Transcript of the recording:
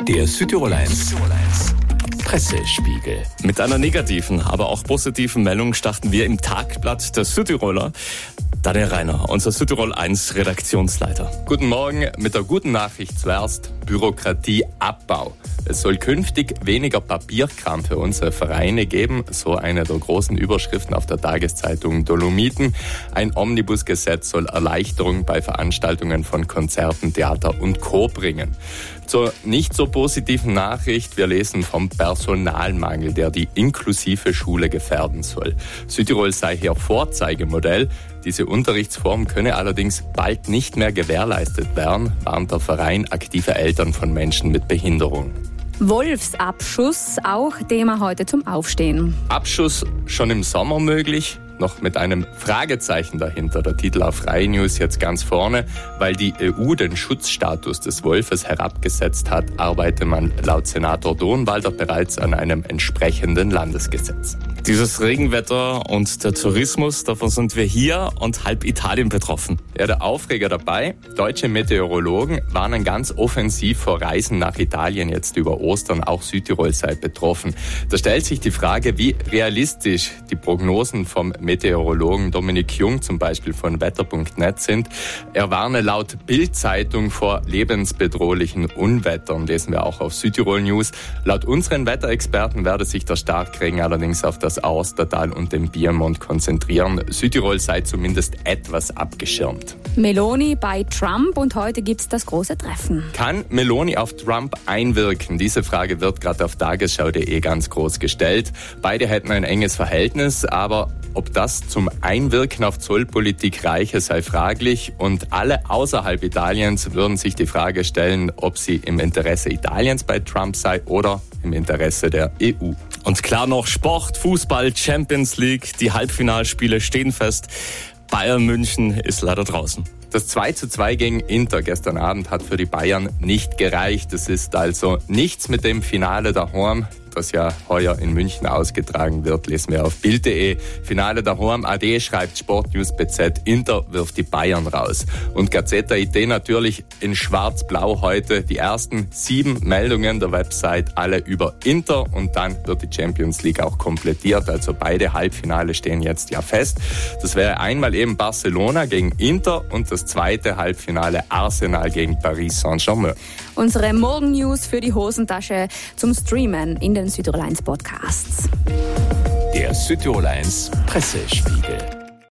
Der Südtirol 1 Pressespiegel. Mit einer negativen, aber auch positiven Meldung starten wir im Tagblatt der Südtiroler. Daniel Reiner, unser Südtirol 1 Redaktionsleiter. Guten Morgen. Mit der guten Nachricht zuerst: Bürokratieabbau. Es soll künftig weniger Papierkram für unsere Vereine geben, so eine der großen Überschriften auf der Tageszeitung Dolomiten. Ein Omnibusgesetz soll Erleichterung bei Veranstaltungen von Konzerten, Theater und Co. bringen. Zur nicht so positiven Nachricht: Wir lesen vom Personalmangel, der die inklusive Schule gefährden soll. Südtirol sei hier Vorzeigemodell. Diese Unterrichtsform könne allerdings bald nicht mehr gewährleistet werden, warnt der Verein Aktive Eltern von Menschen mit Behinderung. Wolfsabschuss, auch Thema heute zum Aufstehen. Abschuss schon im Sommer möglich? Noch mit einem Fragezeichen dahinter. Der Titel auf Freie News jetzt ganz vorne. Weil die EU den Schutzstatus des Wolfes herabgesetzt hat, arbeitet man laut Senator Dohnwalder bereits an einem entsprechenden Landesgesetz. Dieses Regenwetter und der Tourismus, davon sind wir hier und halb Italien betroffen. Ja, der Aufreger dabei: Deutsche Meteorologen warnen ganz offensiv vor Reisen nach Italien jetzt über Ostern. Auch Südtirol sei betroffen. Da stellt sich die Frage, wie realistisch die Prognosen vom Meteorologen Dominik Jung zum Beispiel von wetter.net sind. Er warne laut Bild-Zeitung vor lebensbedrohlichen Unwettern. Lesen wir auch auf Südtirol News. Laut unseren Wetterexperten werde sich der Starkregen allerdings auf das Austertal und den Biermond konzentrieren. Südtirol sei zumindest etwas abgeschirmt. Meloni bei Trump und heute gibt's das große Treffen. Kann Meloni auf Trump einwirken? Diese Frage wird gerade auf tagesschau.de ganz groß gestellt. Beide hätten ein enges Verhältnis, aber ob das zum Einwirken auf Zollpolitik reiche, sei fraglich. Und alle außerhalb Italiens würden sich die Frage stellen, ob sie im Interesse Italiens bei Trump sei oder im Interesse der EU. Und klar noch Sport, Fußball, Champions League, die Halbfinalspiele stehen fest. Bayern München ist leider draußen. Das 2:2 gegen Inter gestern Abend hat für die Bayern nicht gereicht. Es ist also nichts mit dem Finale daheim, das ja heuer in München ausgetragen wird, lesen wir auf Bild.de. Finale daheim AD schreibt Sportnews BZ, Inter wirft die Bayern raus. Und Gazzetta IT natürlich in schwarz-blau heute. Die ersten 7 Meldungen der Website, alle über Inter, und dann wird die Champions League auch komplettiert. Also beide Halbfinale stehen jetzt ja fest. Das wäre einmal eben Barcelona gegen Inter und das zweite Halbfinale Arsenal gegen Paris Saint-Germain. Unsere Morgen-News für die Hosentasche zum Streamen in den Südtirol 1 Podcasts. Der Südtirol 1 Pressespiegel.